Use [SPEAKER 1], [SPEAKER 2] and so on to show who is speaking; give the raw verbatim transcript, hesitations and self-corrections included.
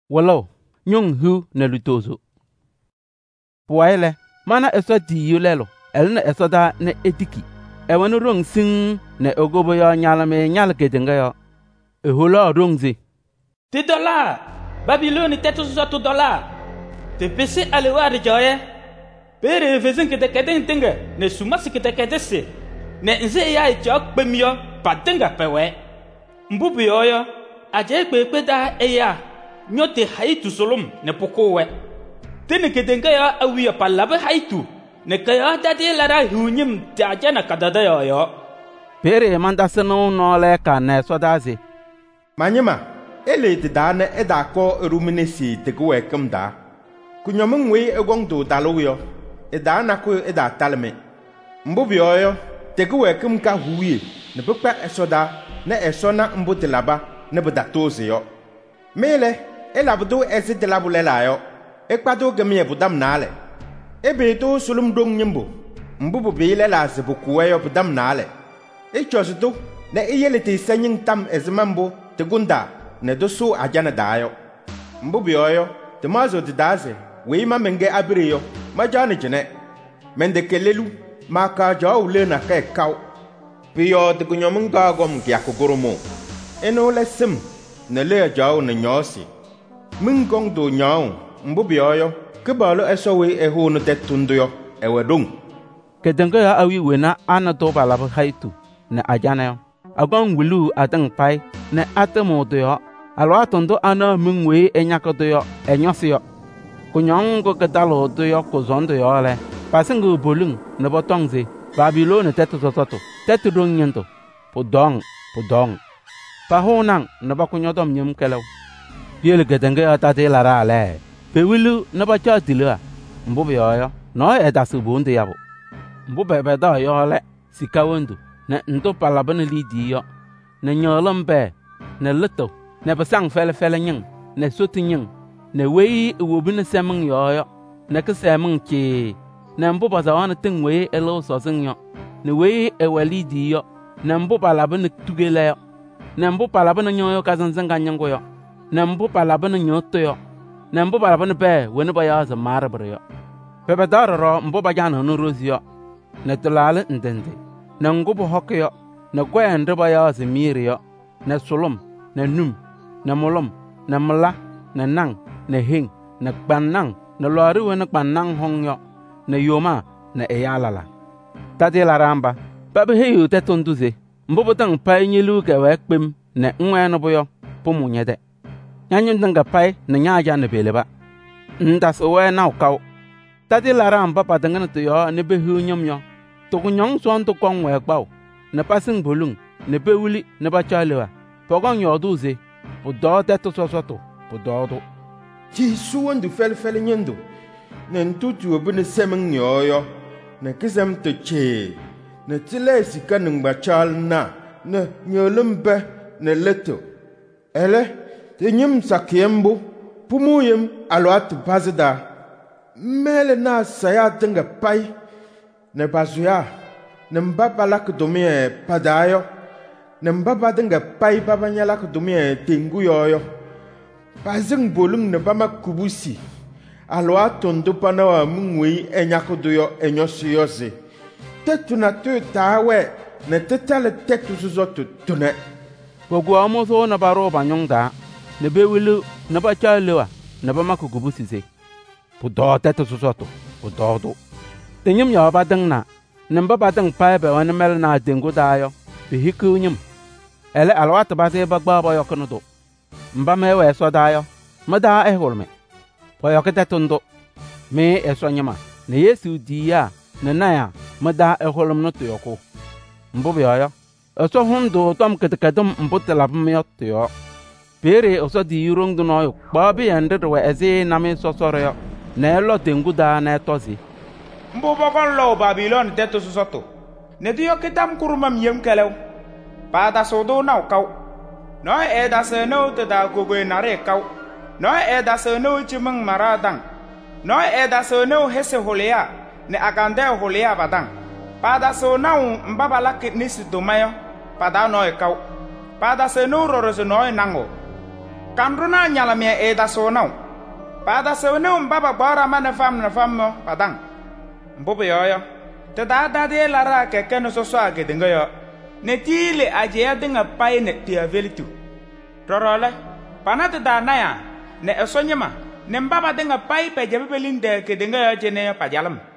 [SPEAKER 1] Walo, nyong hu ne lutozo. Puaile, mana eso di yulelo, el ne eso da ne etiki. E wanu rong sing ne ogobo yo nyalame nyalke denga yo. E holo rongzi.
[SPEAKER 2] Te dollars, Babylone tete soto dollars. Te pese alewa de joye. Pere vezin ke te keden denga, ne sumasi ke te kedese. Ne nze ya e jok bemio, pa denga pewe. Mbubu yoyo, aje kwe kwe da eya. Nyote haitu solom ne pokowe. Tene ke denga ya awiya palabe haitu. Ne kaya dade lara hunyim taja na kadada yoyo.
[SPEAKER 1] Pere manda seno no le ka ne sodazi.
[SPEAKER 3] Manyema, ele te da ne eda ko ruminesi te go ekem da. Kunyom ngwe egong do dalo yo. Eda na ko eda talme. Mbubi yoyo te go ekem ka huye. Ne bukpa esoda ne esona mbote laba ne bedatoze yo. Mele ela budo ezi de labulela yo. Ekpado gemi ebudam nale. Ebe to sulum dong nyimbo. Mbubu bile la zebukuwe yo budam nale. E chosito ne iyele te sanyin tam ezmambo te gunda ne doso ajana dayo. Mbubu yoyo te mazo de daze we ma menge abire yo ma jani jene. Mende kelelu ma ka jaw le na ka kaw. Piyo te kunyomunga gom kya kogoromo. Eno lesim ne le jaw ne nyosi. Mungong do nyaw mbubu yoyo ke balo esowe e hono tetundo yo e wedung.
[SPEAKER 1] Ke denga ya awi wena ana to bala haitu ne ajana yo. Agon wulu atang pai ne atemo do yo. Alwa tondo ana mungwe enyako do yo enyosi yo. Kunyong ko kedalo do yo ko zondo yo le. Pasingu bolung ne botongze Babylone tetu soto. Tetu dong nyento. Podong, podong. Pahonang ne bakunyodom nyum kelo. Yele ke denga ya tate lara le. Pe wilu na ba cha dilua mbube yoyo no e da su bunde yabo mbube be da yo le sikawundu na ndo palabana lidi yo na nyolombe na leto na basang fele fele nying na soti nying na wei wobina semang yoyo na ke semang chi na mbuba za wana ting wei elo so sing yo na wei e walidi yo na mbuba palabana tugele yo na mbuba palabana nyoyo kazanzanga nyango yo na mbuba palabana nyoto yo na mbuba la bane be wene ba ya za marabre yo bebe dararo mbuba jana no rozio na tulale ndende na ngubu hokke yo na kwende ba ya za miri yo na sulum na num na molom na mala na nang na hing na kpanang na lori wene kpanang hong yo na yoma na eyalala tadi la ramba bebe heyu te tonduze mbuba tang pai nyilu ke we kpim na nwe no boyo pomu nyede Nyanyin danga pai na nyaja na beleba. Ndas owe na ukaw. Tadi laram papa dengan tu yo ne be hu nyom yo. To kunyong son to kong we kwaw. Ne pasing bulung ne be wuli ne ba chalewa. Pogong yo duze. Po do te to so so to. Po do do.
[SPEAKER 3] Ji suwan du fel fel nyendo. Ne ntutu obune semeng yo yo. Ne kisem to che. Ne tile sika nungba chal na. Ne nyolumbe ne leto. Ele te nyim sakiembo pumuyem alwat bazda mele na saya tenga pai ne bazuya ne mbaba lak domie padayo ne mbaba tenga pai baba nyalak domie tengu yoyo bazing bolum ne bama kubusi alwat tondo panawa mungwi enyakodoyo enyosiyoze tetuna tu tawe ne tetale tetu suzotu tune
[SPEAKER 1] Pogo amoso na baro banyongda ne be wilu na ba cha lewa na ba makugubu sise pu do te to soto pu do do tenyum ya ba dang na ne ba ba dang pa be wan mel na dengu da yo bi hiku nyum ele alwat ba se ba gba ba yo kono do mba me we so da yo ma da e holme po yo kete tondo me e so nyama ne yesu di ya ne na ya ma da e holum no to yo ko mbo be yo so hundo tom kete kadum mbo te la me yo to yo Pere oso di yurong duno yo babi ande we eze nami sosoro yo ne lo tengu da na tosi
[SPEAKER 4] mbo bogon lo Babylon teto sosoto ne dio kitam kurumam yem kelew pa da sodo na kaw no e da se no te da gogo na re kaw no e da se no chimang maradang no e da se no hese holia ne agande holia badang pa da so na mbaba la kitnisi do mayo pa da no e kaw pa da se no roro se no nango Kandruna nyalamia e da so nau. Pada so ne um baba bara ma ne fam ne fam mo padang. Mbobo yoyo. Te da da de la ra ke ke no so so age dinga yo. Ne tile aje ya dinga pai ne tia velitu. Torole. Pana te da na ya ne esonyema. Ne mbaba dinga pai pe jebe belinde ke dinga yo jene pajalam.